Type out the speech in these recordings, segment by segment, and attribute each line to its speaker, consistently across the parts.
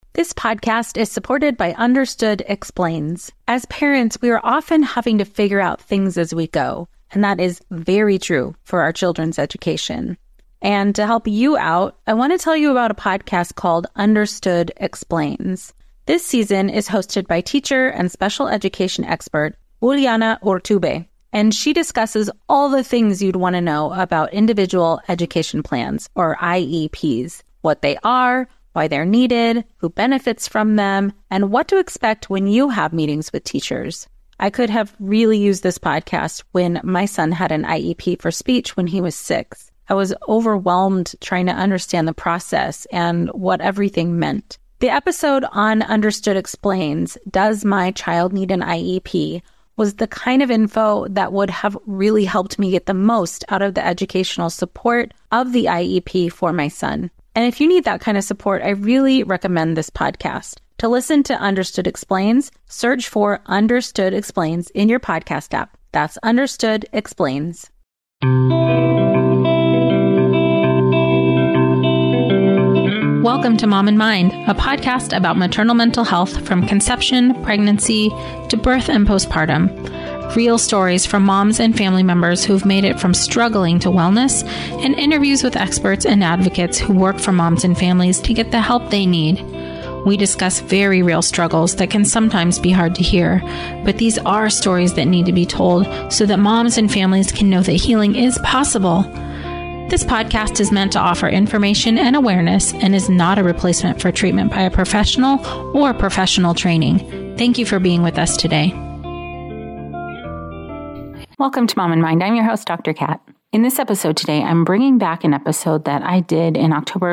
Speaker 1: This podcast is supported by Understood Explains. As parents, we are often having to figure out things as we go, and that is very true for our children's education. And to help you out, I want to tell you about a podcast called Understood Explains. This season is hosted by teacher and special education expert Juliana Urtubey, and she discusses all the things you'd want to know about individual education plans, or IEPs, what they are, why they're needed, who benefits from them, and what to expect when you have meetings with teachers. I could have really used this podcast when my son had an IEP for speech when he was 6. I was overwhelmed trying to understand the process and what everything meant. The episode on Understood Explains, Does My Child Need an IEP?, was the kind of info that would have really helped me get the most out of the educational support of the IEP for my son. And if you need that kind of support, I really recommend this podcast. To listen to Understood Explains, search for Understood Explains in your podcast app. That's Understood Explains. Welcome to Mom and Mind, a podcast about maternal mental health from conception, pregnancy, to birth and postpartum. Real stories from moms and family members who've made it from struggling to wellness, and interviews with experts and advocates who work for moms and families to get the help they need. We discuss very real struggles that can sometimes be hard to hear, but these are stories that need to be told so that moms and families can know that healing is possible. This podcast is meant to offer information and awareness and is not a replacement for treatment by a professional or professional training. Thank you for being with us today. Welcome to Mom and Mind. I'm your host, Dr. Kat. In this episode today, I'm bringing back an episode that I did in October of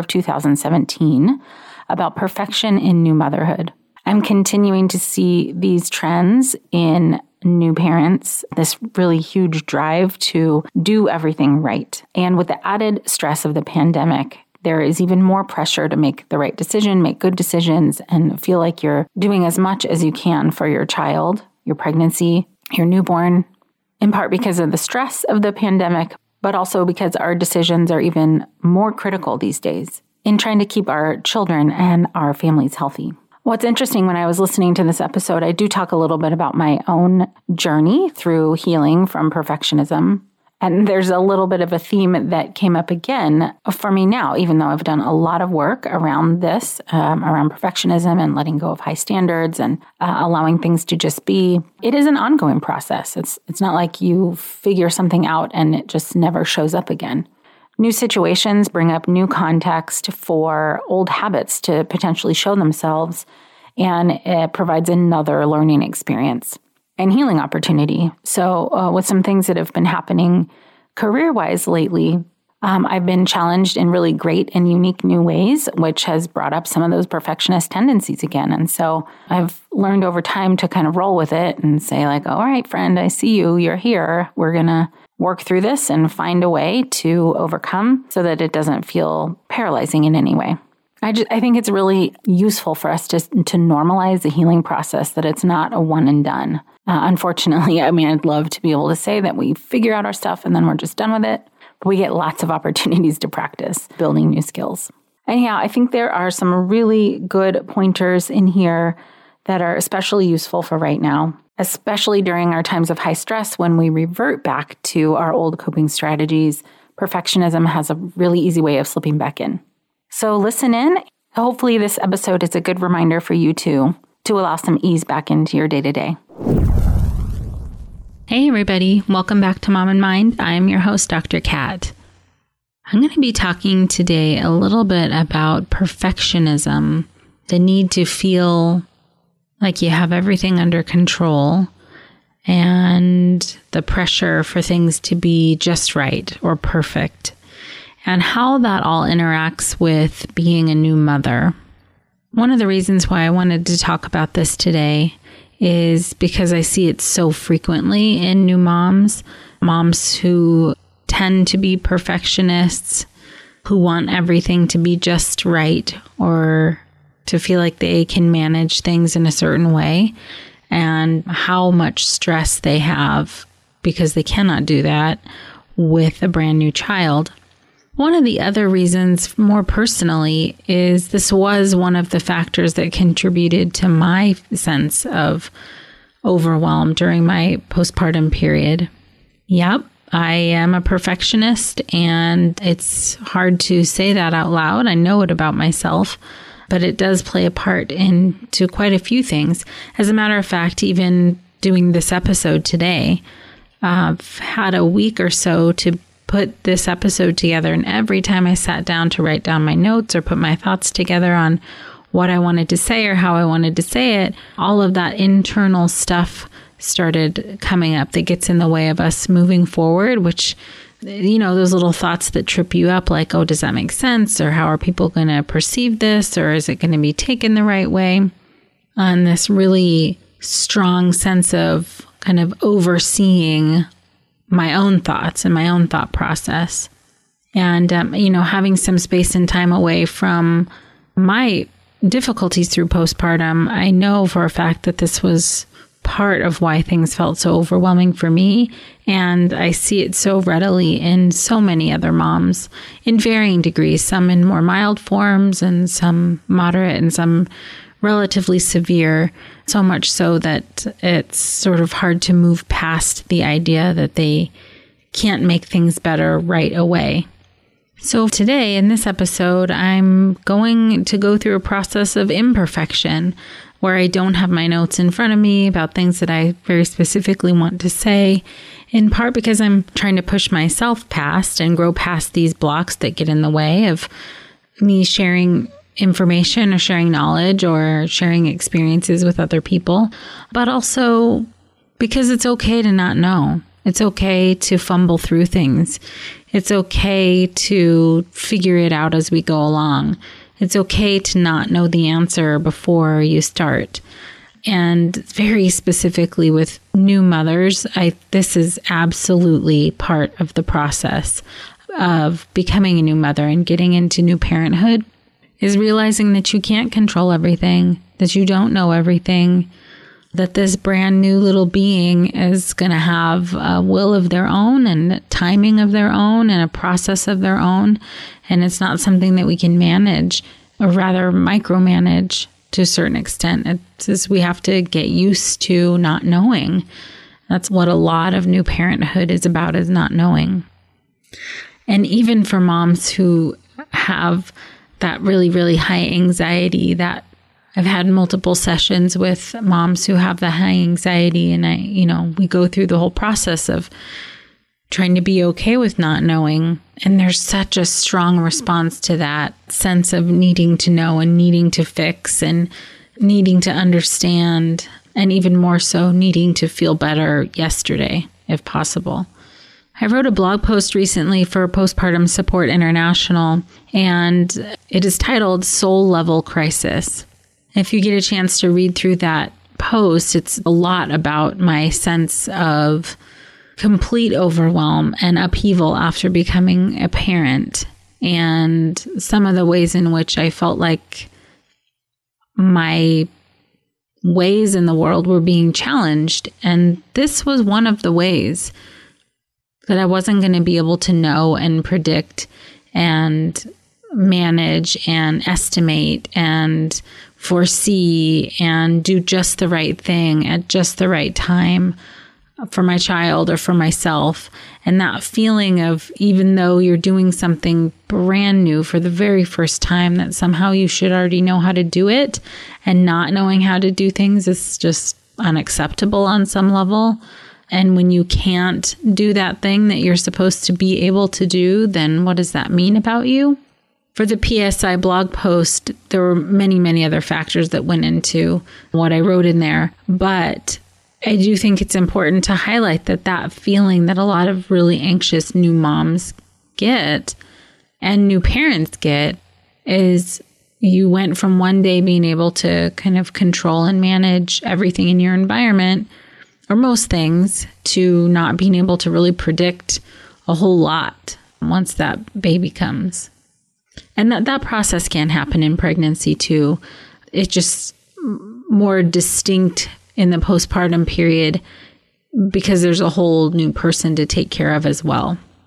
Speaker 1: 2017 about perfection in new motherhood. I'm continuing to see these trends in new parents, this really huge drive to do everything right. And with the added stress of the pandemic, there is even more pressure to make the right decision, make good decisions, and feel like you're doing as much as you can for your child, your pregnancy, your newborn, in part because of the stress of the pandemic, but also because our decisions are even more critical these days in trying to keep our children and our families healthy. What's interesting, when I was listening to this episode, I do talk a little bit about my own journey through healing from perfectionism. And there's a little bit of a theme that came up again for me now, even though I've done a lot of work around this, around perfectionism and letting go of high standards and allowing things to just be. It is an ongoing process. It's not like you figure something out and it just never shows up again. New situations bring up new context for old habits to potentially show themselves, and it provides another learning experience and healing opportunity. So with some things that have been happening career-wise lately, I've been challenged in really great and unique new ways, which has brought up some of those perfectionist tendencies again. And so I've learned over time to kind of roll with it and say like, all right, friend, I see you, you're here. We're going to work through this and find a way to overcome so that it doesn't feel paralyzing in any way. I think it's really useful for us to normalize the healing process, that it's not a one and done. Unfortunately, I'd love to be able to say that we figure out our stuff and then we're just done with it. But we get lots of opportunities to practice building new skills. Anyhow, I think there are some really good pointers in here that are especially useful for right now, especially during our times of high stress when we revert back to our old coping strategies. Perfectionism has a really easy way of slipping back in. So listen in. Hopefully this episode is a good reminder for you too, to allow some ease back into your day-to-day. Hey everybody, welcome back to Mom and Mind. I'm your host, Dr. Kat. I'm going to be talking today a little bit about perfectionism, the need to feel like you have everything under control, and the pressure for things to be just right or perfect, and how that all interacts with being a new mother. One of the reasons why I wanted to talk about this today is because I see it so frequently in new moms who tend to be perfectionists, who want everything to be just right or to feel like they can manage things in a certain way, and how much stress they have because they cannot do that with a brand new child. One of the other reasons, more personally, is this was one of the factors that contributed to my sense of overwhelm during my postpartum period. Yep, I am a perfectionist, and it's hard to say that out loud. I know it about myself, but it does play a part into quite a few things. As a matter of fact, even doing this episode today, I've had a week or so to put this episode together, and every time I sat down to write down my notes or put my thoughts together on what I wanted to say or how I wanted to say it, all of that internal stuff started coming up that gets in the way of us moving forward, which, those little thoughts that trip you up, like, oh, does that make sense? Or how are people going to perceive this? Or is it going to be taken the right way? And this really strong sense of kind of overseeing my own thoughts and my own thought process. And, having some space and time away from my difficulties through postpartum, I know for a fact that this was part of why things felt so overwhelming for me. And I see it so readily in so many other moms in varying degrees, some in more mild forms and some moderate and some relatively severe, so much so that it's sort of hard to move past the idea that they can't make things better right away. So today, in this episode, I'm going to go through a process of imperfection where I don't have my notes in front of me about things that I very specifically want to say, in part because I'm trying to push myself past and grow past these blocks that get in the way of me sharing information or sharing knowledge or sharing experiences with other people, but also because it's okay to not know. It's okay to fumble through things. It's okay to figure it out as we go along. It's okay to not know the answer before you start. And very specifically with new mothers, this is absolutely part of the process of becoming a new mother and getting into new parenthood, is realizing that you can't control everything, that you don't know everything, that this brand new little being is going to have a will of their own and timing of their own and a process of their own. And it's not something that we can manage, or rather micromanage to a certain extent. It's just we have to get used to not knowing. That's what a lot of new parenthood is about, is not knowing. And even for moms who have that really, really high anxiety, that I've had multiple sessions with moms who have the high anxiety, and we go through the whole process of trying to be okay with not knowing. And there's such a strong response to that sense of needing to know and needing to fix and needing to understand, and even more so needing to feel better yesterday, if possible. I wrote a blog post recently for Postpartum Support International, and it is titled Soul Level Crisis. If you get a chance to read through that post, it's a lot about my sense of complete overwhelm and upheaval after becoming a parent, and some of the ways in which I felt like my ways in the world were being challenged. And this was one of the ways that I wasn't going to be able to know and predict and manage and estimate and foresee and do just the right thing at just the right time for my child or for myself. And that feeling of, even though you're doing something brand new for the very first time, that somehow you should already know how to do it, and not knowing how to do things is just unacceptable on some level. And when you can't do that thing that you're supposed to be able to do, then what does that mean about you? For the PSI blog post, there were many, many other factors that went into what I wrote in there. But I do think it's important to highlight that feeling that a lot of really anxious new moms get and new parents get is you went from one day being able to kind of control and manage everything in your environment, or most things, to not being able to really predict a whole lot once that baby comes. And that process can happen in pregnancy too. It's just more distinct in the postpartum period because there's a whole new person to take care of as well.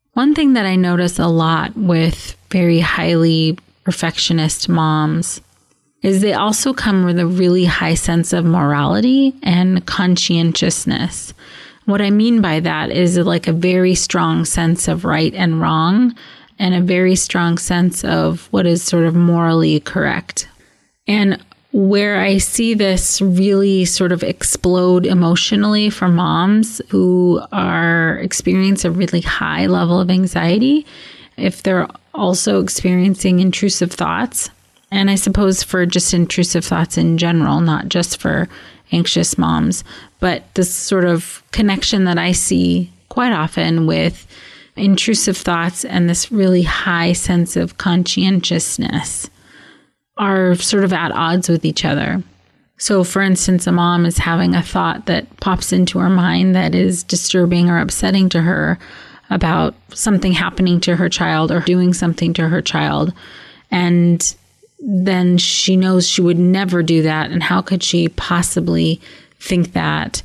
Speaker 1: One thing that I notice a lot with very highly perfectionist moms is they also come with a really high sense of morality and conscientiousness. What I mean by that is like a very strong sense of right and wrong and a very strong sense of what is sort of morally correct. And where I see this really sort of explode emotionally for moms who are experiencing a really high level of anxiety, if they're also experiencing intrusive thoughts, and I suppose for just intrusive thoughts in general, not just for anxious moms, but this sort of connection that I see quite often with intrusive thoughts and this really high sense of conscientiousness are sort of at odds with each other. So for instance, a mom is having a thought that pops into her mind that is disturbing or upsetting to her about something happening to her child or doing something to her child. And then she knows she would never do that. And how could she possibly think that?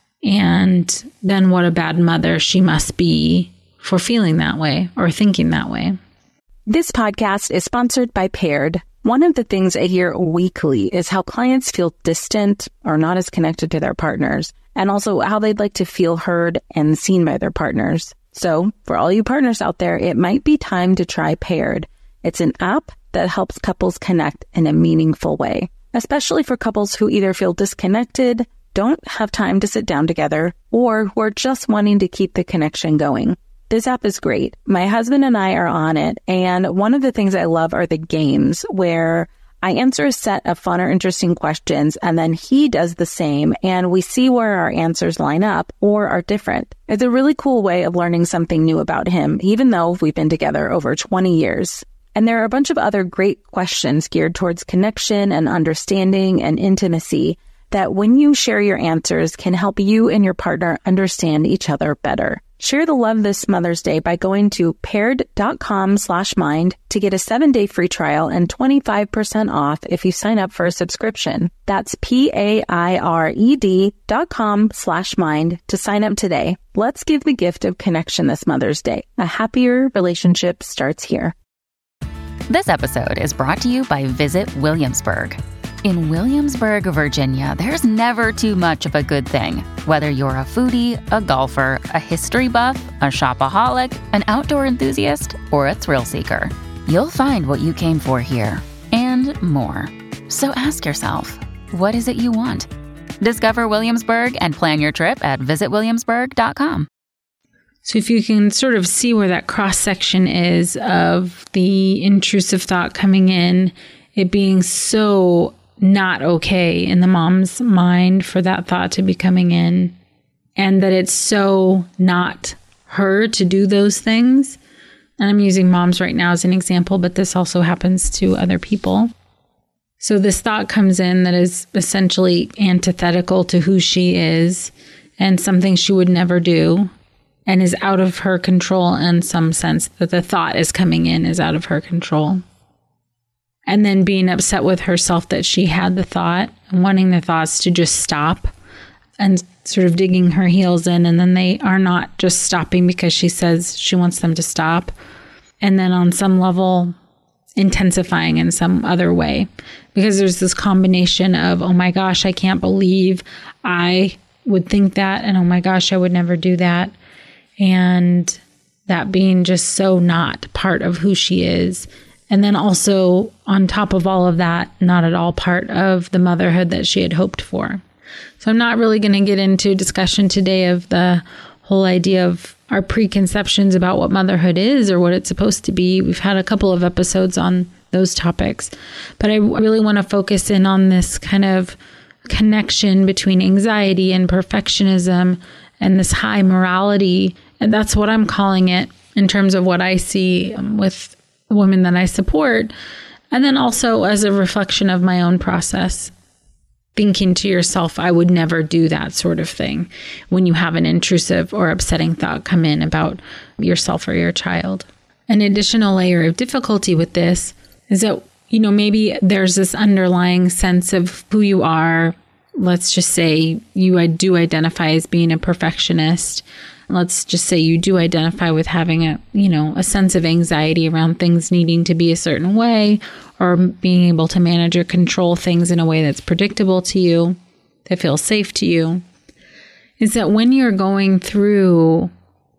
Speaker 1: And then what a bad mother she must be for feeling that way or thinking that way.
Speaker 2: This podcast is sponsored by Paired. One of the things I hear weekly is how clients feel distant or not as connected to their partners, and also how they'd like to feel heard and seen by their partners. So for all you partners out there, it might be time to try Paired. It's an app that helps couples connect in a meaningful way, especially for couples who either feel disconnected, don't have time to sit down together, or who are just wanting to keep the connection going. This app is great. My husband and I are on it, and one of the things I love are the games where I answer a set of fun or interesting questions, and then he does the same, and we see where our answers line up or are different. It's a really cool way of learning something new about him, even though we've been together over 20 years. And there are a bunch of other great questions geared towards connection and understanding and intimacy that when you share your answers can help you and your partner understand each other better. Share the love this Mother's Day by going to paired.com/mind to get a 7-day free trial and 25% off if you sign up for a subscription. That's PAIRED.com/mind to sign up today. Let's give the gift of connection this Mother's Day. A happier relationship starts here.
Speaker 3: This episode is brought to you by Visit Williamsburg. In Williamsburg, Virginia, there's never too much of a good thing. Whether you're a foodie, a golfer, a history buff, a shopaholic, an outdoor enthusiast, or a thrill seeker, you'll find what you came for here and more. So ask yourself, what is it you want? Discover Williamsburg and plan your trip at visitwilliamsburg.com.
Speaker 1: So if you can sort of see where that cross-section is of the intrusive thought coming in, it being so not okay in the mom's mind for that thought to be coming in, and that it's so not her to do those things. And I'm using moms right now as an example, but this also happens to other people. So this thought comes in that is essentially antithetical to who she is and something she would never do, and is out of her control in some sense, that the thought is coming in is out of her control. And then being upset with herself that she had the thought and wanting the thoughts to just stop and sort of digging her heels in. And then they are not just stopping because she says she wants them to stop. And then on some level, intensifying in some other way. Because there's this combination of, oh my gosh, I can't believe I would think that. And oh my gosh, I would never do that. And that being just so not part of who she is. And then also, on top of all of that, not at all part of the motherhood that she had hoped for. So I'm not really going to get into discussion today of the whole idea of our preconceptions about what motherhood is or what it's supposed to be. We've had a couple of episodes on those topics. But I really want to focus in on this kind of connection between anxiety and perfectionism and this high morality. And that's what I'm calling it in terms of what I see with women that I support. And then also as a reflection of my own process, thinking to yourself, I would never do that sort of thing when you have an intrusive or upsetting thought come in about yourself or your child. An additional layer of difficulty with this is that, maybe there's this underlying sense of who you are. Let's just say you do identify as being a perfectionist, let's just say you do identify with having a sense of anxiety around things needing to be a certain way, or being able to manage or control things in a way that's predictable to you, that feels safe to you, is that when you're going through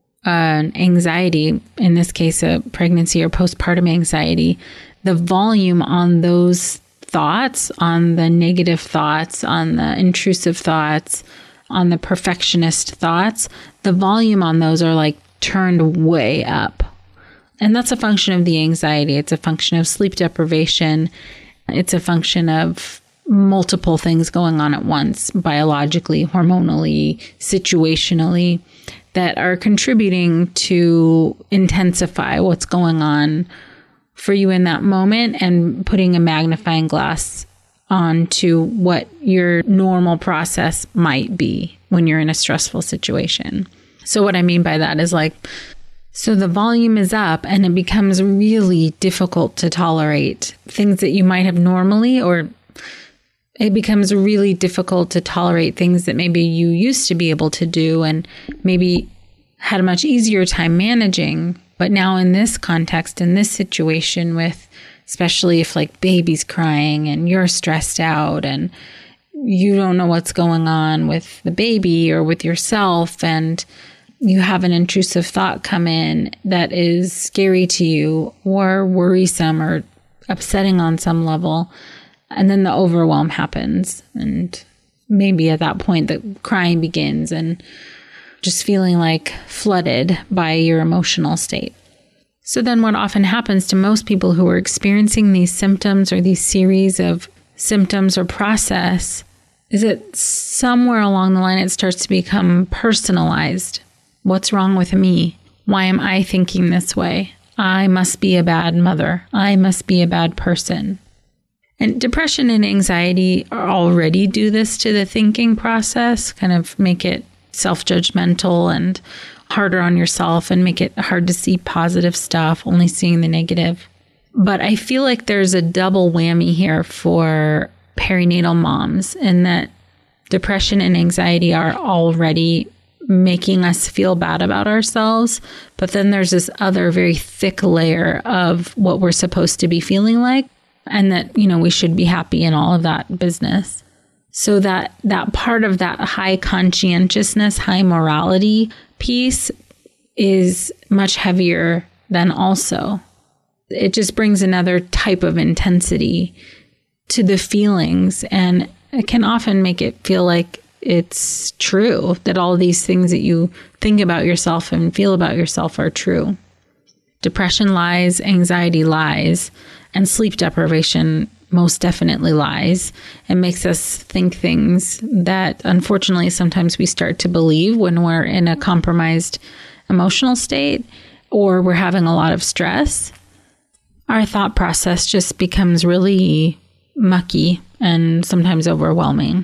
Speaker 1: an anxiety, in this case, a pregnancy or postpartum anxiety, the volume on those thoughts, on the negative thoughts, on the intrusive thoughts, on the perfectionist thoughts, the volume on those are like turned way up. And that's a function of the anxiety. It's a function of sleep deprivation. It's a function of multiple things going on at once, biologically, hormonally, situationally, that are contributing to intensify what's going on for you in that moment and putting a magnifying glass onto what your normal process might be when you're in a stressful situation. So what I mean by that is so the volume is up and it becomes really difficult to tolerate things that you might have normally, or it becomes really difficult to tolerate things that maybe you used to be able to do and maybe had a much easier time managing. But now in this context, in this situation, with especially if baby's crying and you're stressed out and you don't know what's going on with the baby or with yourself, and you have an intrusive thought come in that is scary to you or worrisome or upsetting on some level, and then the overwhelm happens. And maybe at that point, the crying begins and just feeling flooded by your emotional state. So then what often happens to most people who are experiencing these symptoms or these series of symptoms or process is that somewhere along the line, it starts to become personalized. What's wrong with me? Why am I thinking this way? I must be a bad mother. I must be a bad person. And depression and anxiety already do this to the thinking process, kind of make it self-judgmental and harder on yourself and make it hard to see positive stuff, only seeing the negative. But I feel like there's a double whammy here for perinatal moms, in that depression and anxiety are already making us feel bad about ourselves. But then there's this other very thick layer of what we're supposed to be feeling like, and that, we should be happy in all of that business. So that part of that high conscientiousness, high morality piece is much heavier than also. It just brings another type of intensity to the feelings, and it can often make it feel like it's true, that all of these things that you think about yourself and feel about yourself are true. Depression lies, anxiety lies, and sleep deprivation most definitely lies, and makes us think things that unfortunately sometimes we start to believe when we're in a compromised emotional state or we're having a lot of stress. Our thought process just becomes really mucky and sometimes overwhelming.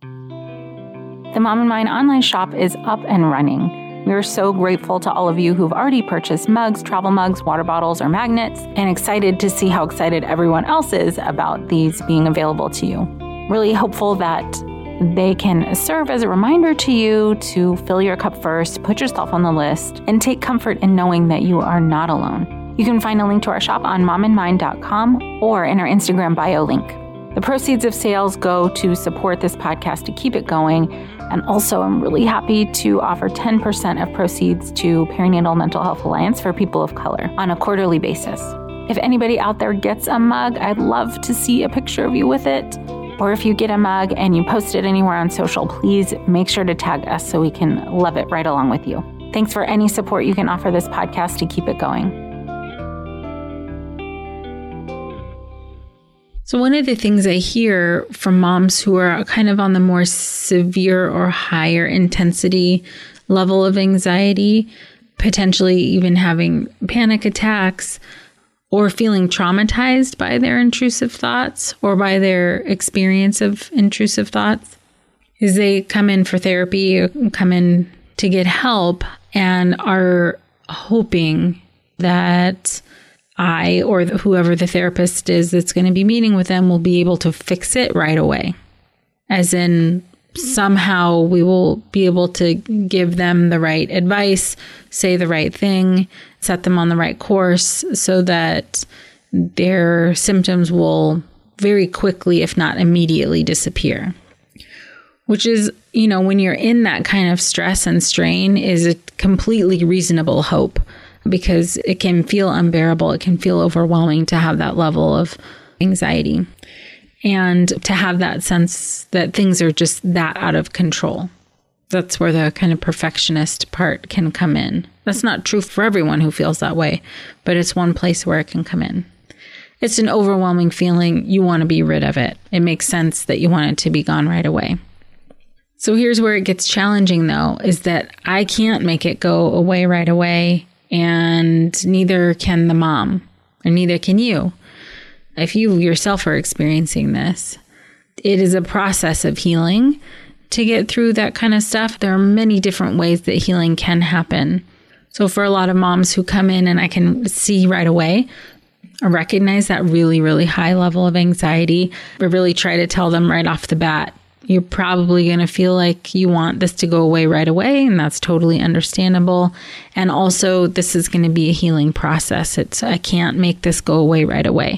Speaker 2: The Mom and Mind online shop is up and running. We are so grateful to all of you who've already purchased mugs, travel mugs, water bottles, or magnets, and excited to see how excited everyone else is about these being available to you. Really hopeful that they can serve as a reminder to you to fill your cup first, put yourself on the list, and take comfort in knowing that you are not alone. You can find a link to our shop on momandmind.com or in our Instagram bio link. The proceeds of sales go to support this podcast to keep it going. And also, I'm really happy to offer 10% of proceeds to Perinatal Mental Health Alliance for people of color on a quarterly basis. If anybody out there gets a mug, I'd love to see a picture of you with it. Or if you get a mug and you post it anywhere on social, please make sure to tag us so we can love it right along with you. Thanks for any support you can offer this podcast to keep it going.
Speaker 1: So one of the things I hear from moms who are kind of on the more severe or higher intensity level of anxiety, potentially even having panic attacks or feeling traumatized by their intrusive thoughts or by their experience of intrusive thoughts, is they come in for therapy or come in to get help and are hoping that I or whoever the therapist is that's going to be meeting with them will be able to fix it right away. As in, somehow we will be able to give them the right advice, say the right thing, set them on the right course so that their symptoms will very quickly, if not immediately, disappear. Which is, when you're in that kind of stress and strain, is a completely reasonable hope, because it can feel unbearable. It can feel overwhelming to have that level of anxiety and to have that sense that things are just that out of control. That's where the kind of perfectionist part can come in. That's not true for everyone who feels that way, but it's one place where it can come in. It's an overwhelming feeling. You want to be rid of it. It makes sense that you want it to be gone right away. So here's where it gets challenging, though, is that I can't make it go away right away, and neither can the mom, or neither can you. If you yourself are experiencing this, it is a process of healing to get through that kind of stuff. There are many different ways that healing can happen. So for a lot of moms who come in and I can see right away, I recognize that really, really high level of anxiety, I really try to tell them right off the bat, you're probably going to feel like you want this to go away right away, and that's totally understandable. And also, this is going to be a healing process. I can't make this go away right away.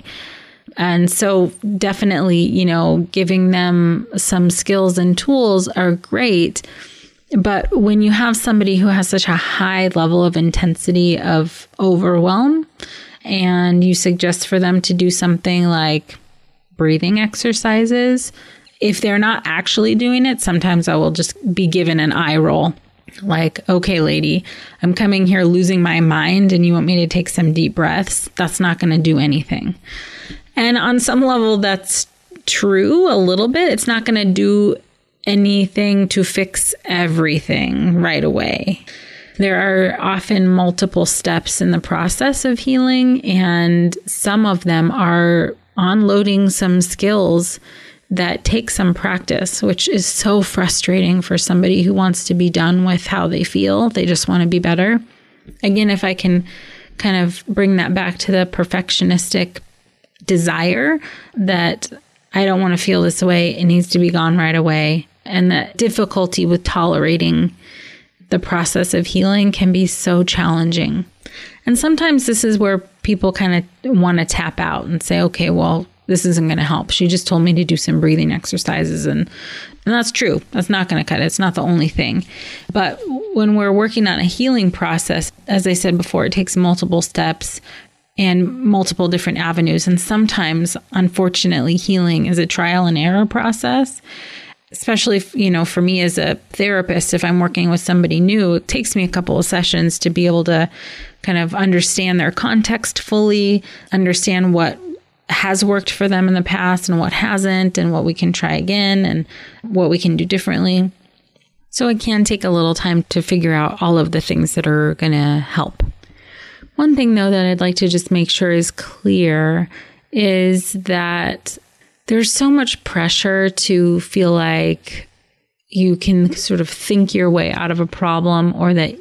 Speaker 1: And so definitely, giving them some skills and tools are great. But when you have somebody who has such a high level of intensity of overwhelm, and you suggest for them to do something like breathing exercises, if they're not actually doing it, sometimes I will just be given an eye roll. Like, okay, lady, I'm coming here losing my mind and you want me to take some deep breaths? That's not going to do anything. And on some level, that's true a little bit. It's not going to do anything to fix everything right away. There are often multiple steps in the process of healing, and some of them are unloading some skills that take some practice, which is so frustrating for somebody who wants to be done with how they feel. They just want to be better. Again, if I can kind of bring that back to the perfectionistic desire that I don't want to feel this way, it needs to be gone right away. And that difficulty with tolerating the process of healing can be so challenging. And sometimes this is where people kind of want to tap out and say, okay, well, this isn't going to help. She just told me to do some breathing exercises. And that's true. That's not going to cut it. It's not the only thing. But when we're working on a healing process, as I said before, it takes multiple steps and multiple different avenues. And sometimes, unfortunately, healing is a trial and error process. Especially if, for me as a therapist, if I'm working with somebody new, it takes me a couple of sessions to be able to kind of understand their context fully, understand what has worked for them in the past and what hasn't, and what we can try again and what we can do differently. So it can take a little time to figure out all of the things that are going to help. One thing, though, that I'd like to just make sure is clear is that there's so much pressure to feel like you can sort of think your way out of a problem, or that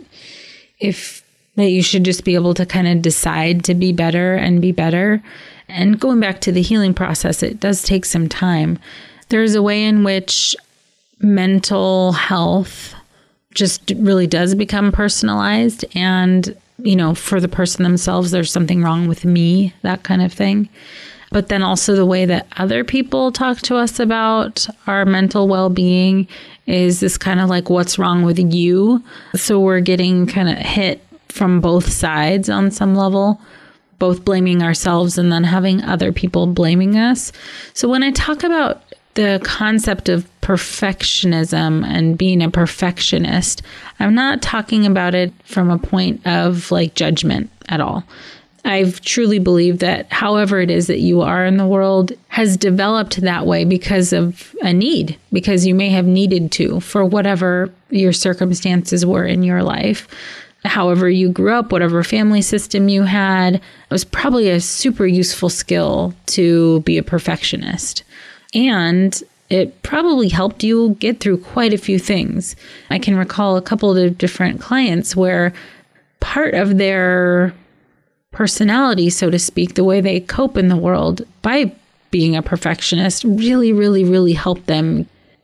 Speaker 1: you should just be able to kind of decide to be better and be better. And going back to the healing process, it does take some time. There's a way in which mental health just really does become personalized. And, for the person themselves, there's something wrong with me, that kind of thing. But then also the way that other people talk to us about our mental well-being is this kind of like, what's wrong with you? So we're getting kind of hit from both sides on some level, both blaming ourselves and then having other people blaming us. So when I talk about the concept of perfectionism and being a perfectionist, I'm not talking about it from a point of like judgment at all. I've truly believed that however it is that you are in the world has developed that way because of a need, because you may have needed to for whatever your circumstances were in your life. However you grew up, whatever family system you had, it was probably a super useful skill to be a perfectionist. And it probably helped you get through quite a few things. I can recall a couple of different clients where part of their personality, so to speak, the way they cope in the world by being a perfectionist really, really, really helped them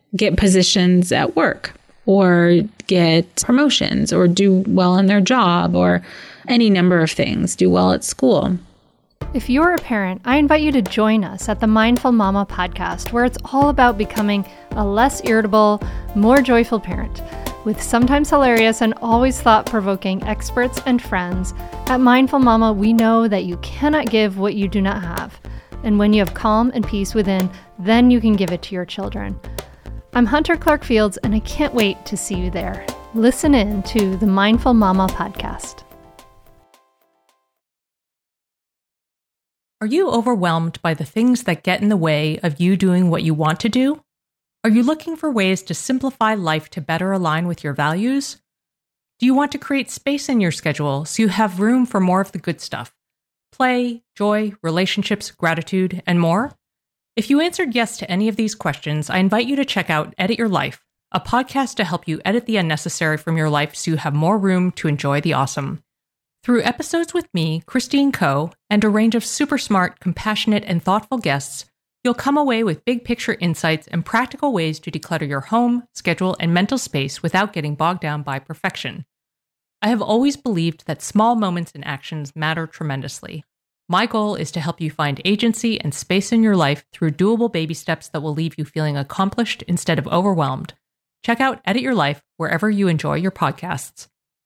Speaker 1: get positions at work or get promotions or do well in their job or any number of things, do well at school.
Speaker 4: If you're a parent, I invite you to join us at the Mindful Mama podcast, where it's all about becoming a less irritable, more joyful parent. With sometimes hilarious and always thought-provoking experts and friends, at Mindful Mama, we know that you cannot give what you do not have. And when you have calm and peace within, then you can give it to your children. I'm Hunter Clark-Fields, and I can't wait to see you there. Listen in to the Mindful Mama podcast.
Speaker 5: Are you overwhelmed by the things that get in the way of you doing what you want to do? Are you looking for ways to simplify life to better align with your values? Do you want to create space in your schedule so you have room for more of the good stuff? Play, joy, relationships, gratitude, and more? If you answered yes to any of these questions, I invite you to check out Edit Your Life, a podcast to help you edit the unnecessary from your life so you have more room to enjoy the awesome. Through episodes with me, Christine Coe, and a range of super smart, compassionate, and thoughtful guests, you'll come away with big picture insights and practical ways to declutter your home, schedule, and mental space without getting bogged down by perfection. I have always believed that small moments and actions matter tremendously. My goal is to help you find agency and space in your life through doable baby steps that will leave you feeling accomplished instead of overwhelmed. Check out Edit Your Life wherever you enjoy your podcasts.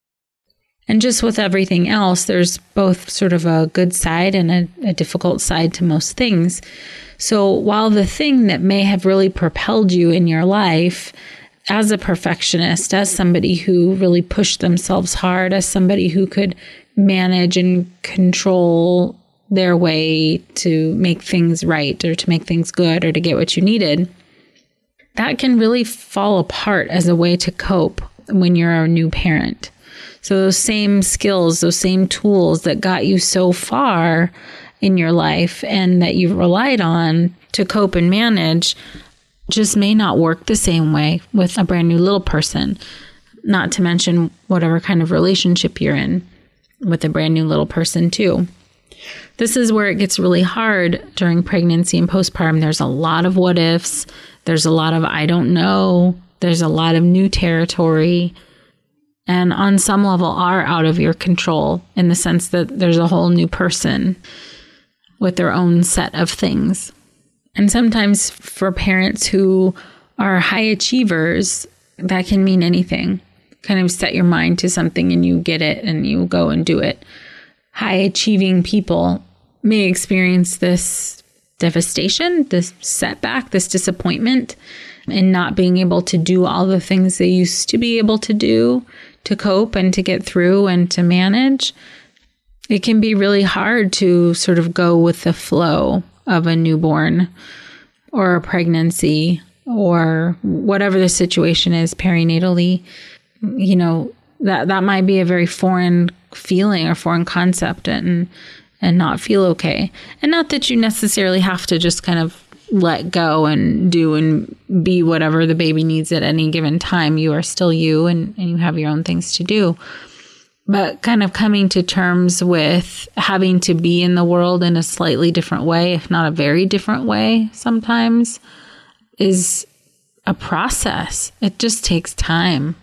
Speaker 1: And just with everything else, there's both sort of a good side and a difficult side to most things. So while the thing that may have really propelled you in your life as a perfectionist, as somebody who really pushed themselves hard, as somebody who could manage and control their way to make things right or to make things good or to get what you needed, that can really fall apart as a way to cope when you're a new parent. So those same skills, those same tools that got you so far in your life and that you've relied on to cope and manage just may not work the same way with a brand new little person, not to mention whatever kind of relationship you're in with a brand new little person too. This is where it gets really hard during pregnancy and postpartum. There's a lot of what ifs. There's a lot of I don't know. There's a lot of new territory. And on some level are out of your control in the sense that there's a whole new person with their own set of things. And sometimes for parents who are high achievers, that can mean anything. Kind of set your mind to something and you get it and you go and do it. High achieving people may experience this devastation, this setback, this disappointment in not being able to do all the things they used to be able to do to cope and to get through and to manage. It can be really hard to sort of go with the flow of a newborn or a pregnancy or whatever the situation is perinatally. You know, that might be a very foreign feeling or foreign concept and not feel okay. And not that you necessarily have to just kind of let go and do and be whatever the baby needs at any given time. You are still you and you have your own things to do. But kind of coming to terms with having to be in the world in a slightly different way, if not a very different way sometimes, is a process. It just takes time.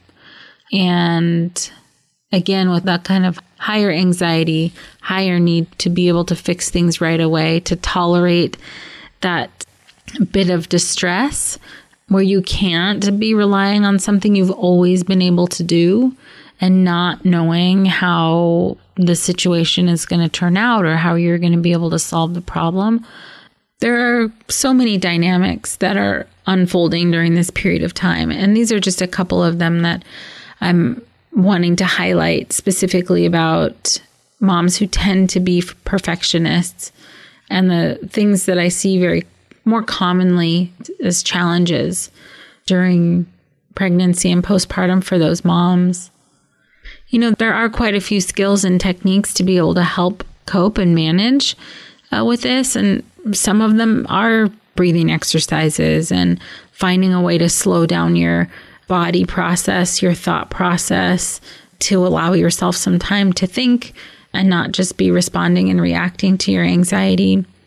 Speaker 1: And again, with that kind of higher anxiety, higher need to be able to fix things right away, to tolerate that bit of distress where you can't be relying on something you've always been able to do and not knowing how the situation is going to turn out or how you're going to be able to solve the problem. There are so many dynamics that are unfolding during this period of time. And these are just a couple of them that I'm wanting to highlight specifically about moms who tend to be perfectionists and the things that I see very more commonly as challenges during pregnancy and postpartum for those moms. You know, there are quite a few skills and techniques to be able to help cope and manage with this. And some of them are breathing exercises and finding a way to slow down your body process, your thought process, to allow yourself some time to think and not just be responding and reacting to your anxiety.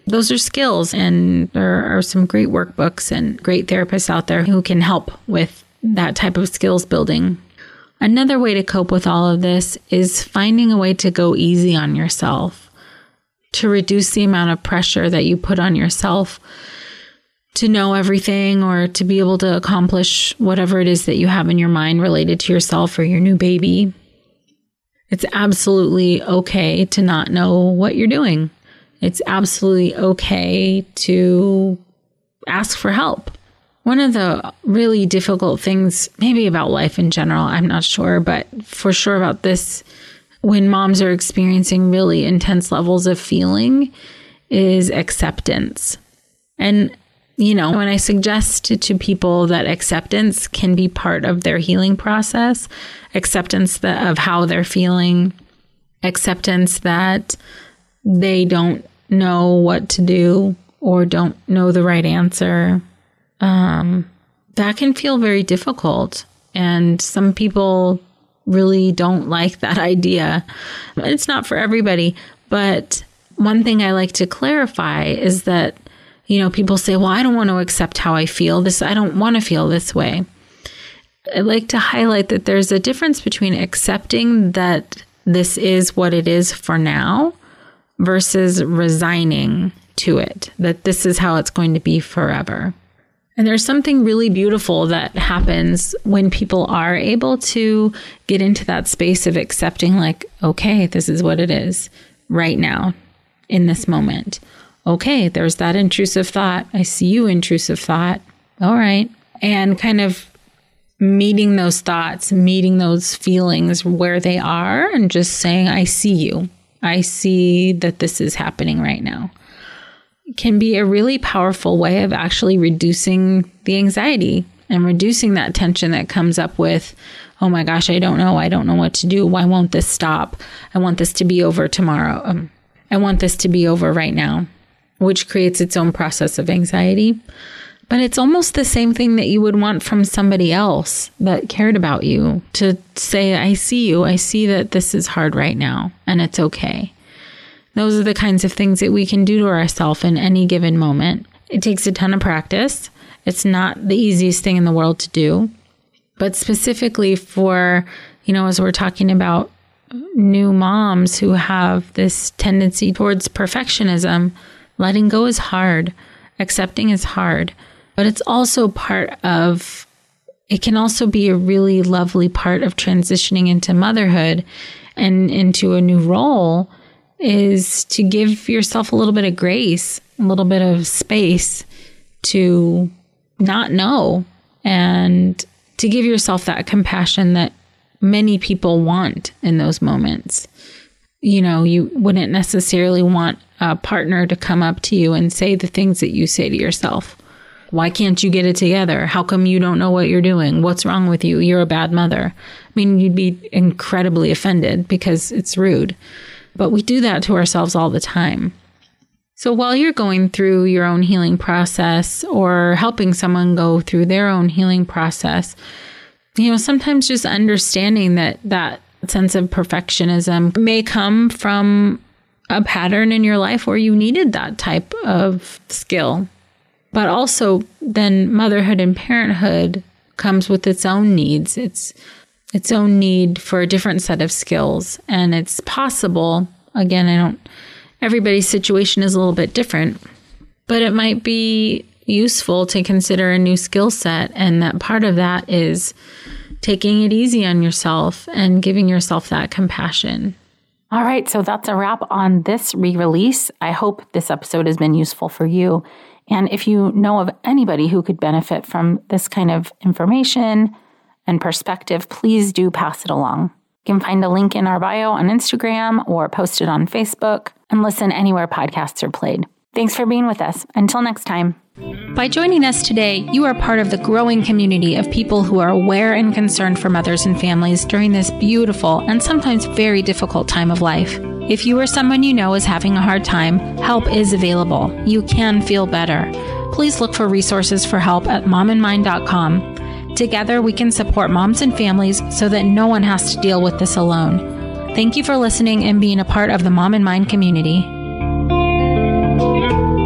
Speaker 1: Those are skills, and there are some great workbooks and great therapists out there who can help with that type of skills building. Another way to cope with all of this is finding a way to go easy on yourself, to reduce the amount of pressure that you put on yourself to know everything or to be able to accomplish whatever it is that you have in your mind related to yourself or your new baby. It's absolutely okay to not know what you're doing. It's absolutely okay to ask for help. One of the really difficult things, maybe about life in general, I'm not sure, but for sure about this, when moms are experiencing really intense levels of feeling, is acceptance. And, when I suggest to people that acceptance can be part of their healing process, acceptance of how they're feeling, acceptance that they don't know what to do or don't know the right answer, that can feel very difficult. And some people really don't like that idea. It's not for everybody. But one thing I like to clarify is that, people say, well, I don't want to accept how I feel. I don't want to feel this way. I like to highlight that there's a difference between accepting that this is what it is for now versus resigning to it, that this is how it's going to be forever. And there's something really beautiful that happens when people are able to get into that space of accepting, like, okay, this is what it is right now in this moment. Okay, there's that intrusive thought. I see you, intrusive thought. All right. And kind of meeting those thoughts, meeting those feelings where they are and just saying, I see you. I see that this is happening right now. It can be a really powerful way of actually reducing the anxiety and reducing that tension that comes up with, oh my gosh, I don't know what to do. Why won't this stop? I want this to be over tomorrow. I want this to be over right now, which creates its own process of anxiety. But it's almost the same thing that you would want from somebody else that cared about you, to say, I see you. I see that this is hard right now and it's okay. Those are the kinds of things that we can do to ourselves in any given moment. It takes a ton of practice. It's not the easiest thing in the world to do. But specifically for, as we're talking about new moms who have this tendency towards perfectionism, letting go is hard. Accepting is hard. But it's also it can also be a really lovely part of transitioning into motherhood and into a new role, is to give yourself a little bit of grace, a little bit of space to not know, and to give yourself that compassion that many people want in those moments. You wouldn't necessarily want a partner to come up to you and say the things that you say to yourself. Why can't you get it together? How come you don't know what you're doing? What's wrong with you? You're a bad mother. I mean, you'd be incredibly offended because it's rude. But we do that to ourselves all the time. So while you're going through your own healing process or helping someone go through their own healing process, sometimes just understanding that sense of perfectionism may come from a pattern in your life where you needed that type of skill. But also then motherhood and parenthood comes with its own needs. Its own need for a different set of skills. And it's possible, again, everybody's situation is a little bit different, but it might be useful to consider a new skill set. And that part of that is taking it easy on yourself and giving yourself that compassion.
Speaker 2: All right, so that's a wrap on this re-release. I hope this episode has been useful for you. And if you know of anybody who could benefit from this kind of information and perspective, please do pass it along. You can find a link in our bio on Instagram or post it on Facebook, and listen anywhere podcasts are played. Thanks for being with us. Until next time. By joining us today, you are part of the growing community of people who are aware and concerned for mothers and families during this beautiful and sometimes very difficult time of life. If you or someone you know is having a hard time, help is available. You can feel better. Please look for resources for help at momandmind.com. Together, we can support moms and families so that no one has to deal with this alone. Thank you for listening and being a part of the Mom and Mind community.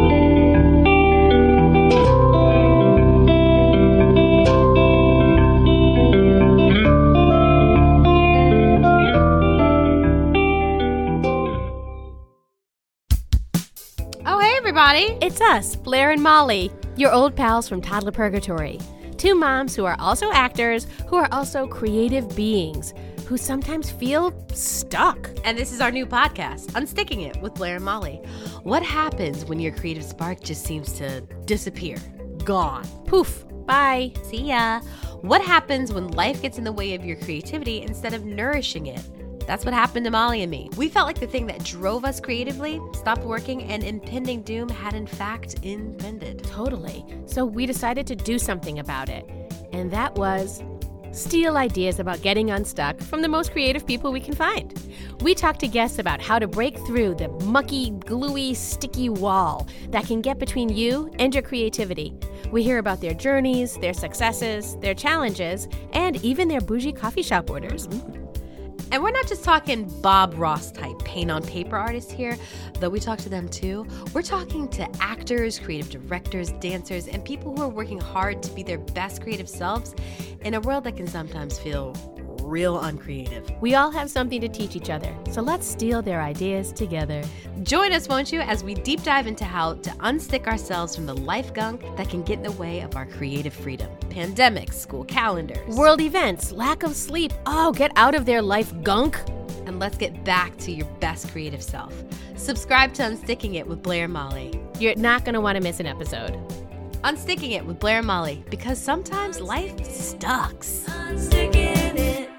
Speaker 6: It's us, Blair and Molly, your old pals from Toddler Purgatory. Two moms who are also actors, who are also creative beings, who sometimes feel stuck.
Speaker 7: And this is our new podcast, Unsticking It with Blair and Molly. What happens when your creative spark just seems to disappear? Gone.
Speaker 6: Poof. Bye.
Speaker 7: See ya. What happens when life gets in the way of your creativity instead of nourishing it? That's what happened to Molly and me. We felt like the thing that drove us creatively stopped working, and impending doom had in fact impended.
Speaker 6: Totally. So we decided to do something about it. And that was steal ideas about getting unstuck from the most creative people we can find. We talked to guests about how to break through the mucky, gluey, sticky wall that can get between you and your creativity. We hear about their journeys, their successes, their challenges, and even their bougie coffee shop orders.
Speaker 7: And we're not just talking Bob Ross type paint on paper artists here, though we talk to them too. We're talking to actors, creative directors, dancers, and people who are working hard to be their best creative selves in a world that can sometimes feel real uncreative.
Speaker 6: We all have something to teach each other, so let's steal their ideas together.
Speaker 7: Join us, won't you, as we deep dive into how to unstick ourselves from the life gunk that can get in the way of our creative freedom. Pandemics, school calendars,
Speaker 6: world events, lack of sleep. Oh, get out of their life gunk.
Speaker 7: And let's get back to your best creative self. Subscribe to Unsticking It with Blair and Molly.
Speaker 6: You're not going to want to miss an episode.
Speaker 7: Unsticking It with Blair and Molly, because sometimes life sucks.
Speaker 8: Unsticking it.